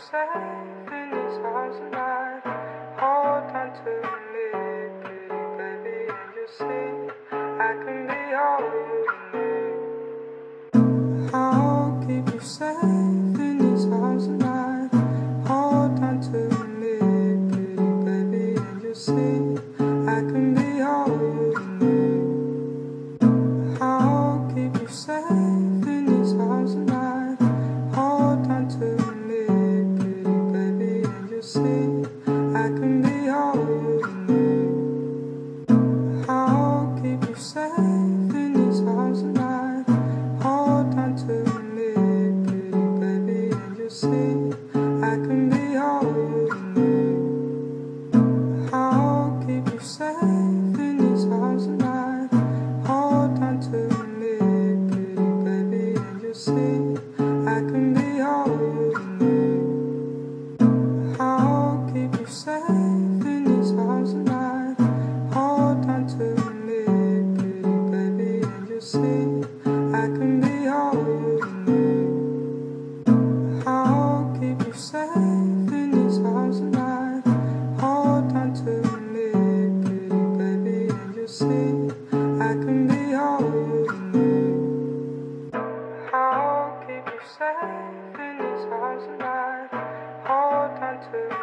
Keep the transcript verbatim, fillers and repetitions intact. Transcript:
safe in these arms tonight. Hold on to me, pretty baby, and you see I can be all you need. I'll keep you safe in these arms tonight. Hold on to me, pretty baby, and you see I can be all you need. I'll keep you safe in these arms tonight. Hold on to me, pretty baby, and you see I can be all you need. I'll keep you safe in these arms tonight. Hold on to me, pretty baby, and you see I can be all you need. I'll keep you safe in these arms tonight. Hold on to me, pretty baby, and you see I can be all you need. I'll keep you safe in these arms tonight. Hold on to me, pretty baby, and you see I can be all you need. I'll keep you safe in these arms tonight. Hold on to me, pretty baby, and you see I can be all you need. I'll keep you safe in these arms tonight. Hold on to